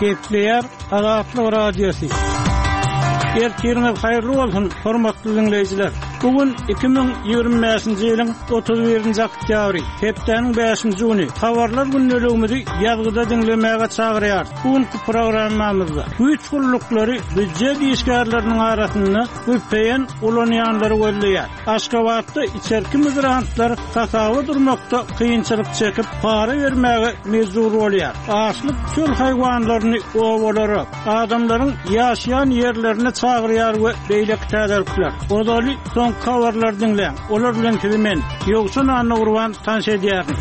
Kepler Azatlyk Radiosu. Ertirňiz haýyrly bolsun, hormatly dinleýijiler. Bugün 2025-nji ýylyň 31-nji oktýabry, hepdeniň 5-nji güni. Habarlar günneligimizi ýazgyda dinlemäge çagyrýar. Bugünkü programmamyzda güýç guruluklary büdjet işgärleriniň arasynda köpeýen ulanýanlary gözleýär. Aşgabatda içerki migrantlar tasawy durmakda kynçylyk çekip para bermäge mejbur bolýar. Açlyk çöl haýwanlaryny owalarak adamlaryň ýaşaýan ýerlerine çagyrýar we beýlek täzellikler. Odaly son kawarlar dinleň. Olar bilen kimen ýoksa nany urwan tanş edýär.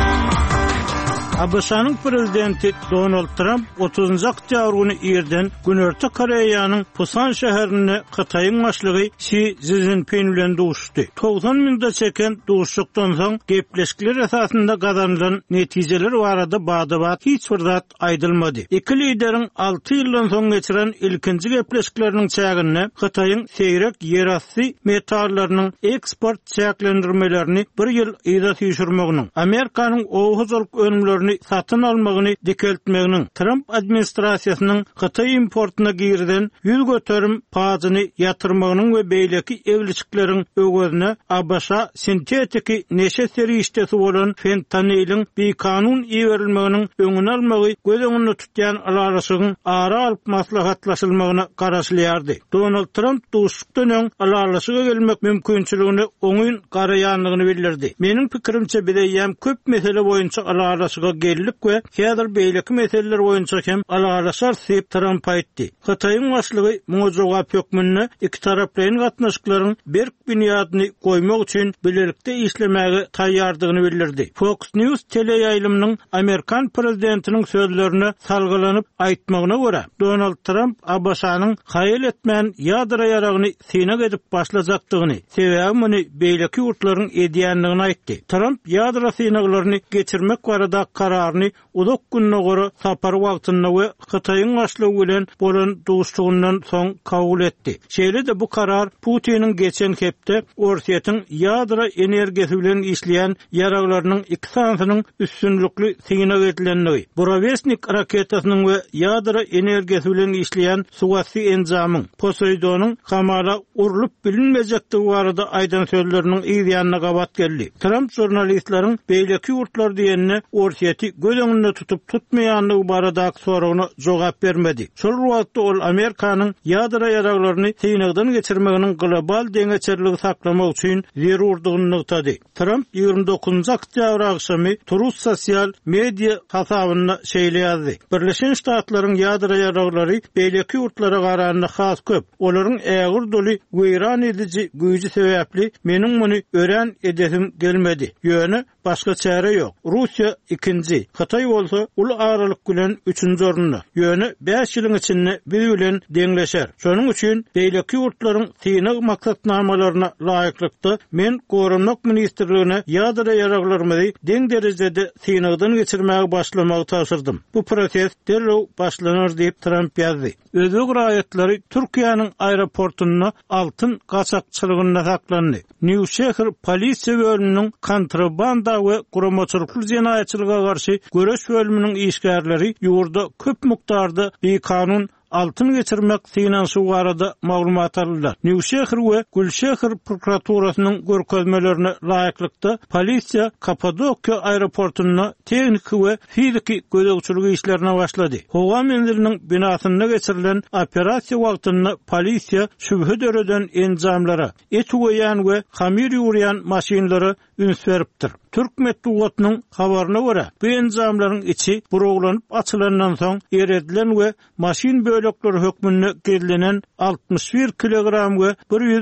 ABŞ'nın prezidenti Donald Trump 30 oktyabr günü ýerden Günörtü Koreýanyň Pusan şäherine Xitaýyň başlygy Xi Jinping bilen duşdy. 90 minda çeken duşukdan soň gepleşikler esasynda gazanylan netijeler barada badabat hiç bir zat aýdylmady. Iki lideriň 6 ýyldan soň geçiren ilkinji gepleşikleriniň çägine Xitaýyň seýrek ýerasty metallarynyň eksport çäklendirmelerini bir ýyl ýyda süýşürmeginiň Amerikanyň owuzlyk önümlerini satın almagyny dikeltmeginiň Trump administrasiýasynyň Xitay importuna girden ýüz göterim pazyny ýatyrmagynyň we beýleki evliçikleriň öwgüne ABŞ sintetiki neşe seri işdesi bolan fentanilin bir kanun iýerilmeginiň öňüni almagy göz tutýan alarasygyň ara alyp maslahatlaşylmagyna garaşlýardy. Donald Trump duşukdan alarasyga gelmek mümkinçiligini oňyn garaýanlygyny bildirdi. Meniň pikirimçe bileýän köp mesele boýunça alarasyga gellik we häzir beýleki meseleler boýunça hem alaraşar sep Trump aýtdy. Xitaýyň başlygy muňa jogap hökmünde iki taraplaryň gatnaşyklaryň berk bünýadyny goýmak üçin bilelikde işlemäge taýýardygyny bildirdi. Fox News teleýaýlymynyň Amerikan prezidentiniň sözlerine salgylanyp aýtmagyna görä, Donald Trump ABŞ'nyň haýyl etmän ýadra ýaragyny synak edip başlajakdygyny, sebäbi muny beýleki ýurtlaryň edýänligini aýtdy. Trump ýadra synaklaryny geçirmek barada kararını uzak gününe göre sapar wagtyna we Xitaýyň başlygy bilen bolan duşugyndan soň kabul etdi. Şeýle de bu karar Putiniň geçen hepde Orsiýatyň ýadra energiýasi bilen işleýän ýaraglarynyň iki sanatynyň üstünlükli synak edilenligi, Borovesnik raketasynyň we ýadra energiýasi bilen işleýän suwasy enjamyň Poseidonyň kamala urulyp bilinmejektigi barada aýdan sözleriniň ýa-da gabat geldi. Trump jurnalistlaryň beýleki ýurtlar diýenine Orsiýaty göz öňünde tutup tutmaýanlygy barada soragyna jogap bermedi. Şol wagtda ol Amerikanyň ýadra ýaraglaryny synagdan geçirmeginiň global deňeçerligi saklamak üçin zerurdygyny nykdady. Trump 29 oktýabr akşamy Truth sosial media hasabyna şeýle ýazdy. Birleşen Ştatlaryň ýadra ýaraglary beýleki ýurtlara garanyna has köp. Olaryň ägir doly weýran edici güýji sebäpli meniň muny ören edesim gelmedi. Ýöne başga çäre ýok. Russiýa ikinji, Xitaý bolsa ul aralyk bilen 3-nji orunda. Ýöne 5 ýylyň içinde biri bilen deňleşer. Şonuň üçin beýleki ýurtlaryň synak maksatnamalaryna laýyklykda men Gorunluk ministrligine ýadra ýaraglarymyzy deň derejede synagdan geçirmäge başlamagy taşyrdym. Bu proses derrew başlanar diýip Trump ýazdy. Özbek raýatlary Türkiýanyň aeroportuna altyn gaçakçylygyna saklandy. New Şäher polisiýa bölüminiň kontrabanda we guramaçylykly jenaýatçylyga garşy göreş bölüminiň işgärleri ýurda köp miktarda bir kanun altın geçirmek synansy barada maglumat aldylar. New Şäher we Gülşäher prokuraturasynyň görkezmelerine laýyklykda polisiýa Kapadokiýa aeroportuna teknik we fiziki gözegçiligi işlerine başlady. Howa menziliniň binasyna geçirilen operasiýa wagtynda polisiýa şübhe döreden enjamlara, et goýan we hamir ýurýan maşinlary üns beripdir. Türk medeniýetiniň habaryna görä, bu enjamlaryň içi buroglanyp açylandan soň eredilen we maşin bölekleri hökmünde gerilenen 61 kilogram we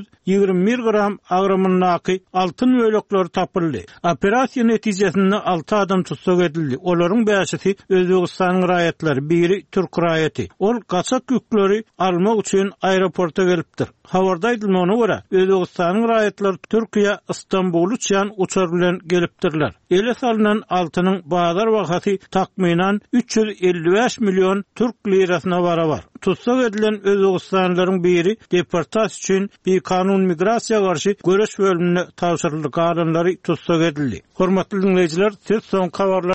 121 gram agrymyndaky altyn bölekleri tapyldy. Operasiýa netijesinde 6 adam tutsak edildi. Olaryň 5-i Özbegistanyň raýatlary, biri Türk raýaty. Ol gaçak ýükleri almak üçin aeroporta gelipdir. Habarda aýdylmagyna görä, Özbegistanyň raýatlary Türkiýe Istanbul üçin uçar bilen gelipdirler. Ele salynan altynyň bazar wagty takminan 355 milyon Türk lirasyna barabar. Tutsak edilen Özbegistanlylaryň biri deportasiýa üçin bir kanun migrasiýa garşy göreş bölümine tapşyryldy. Galanlary tutsak edildi. Hormatly dinleýijiler, siz soň habarlar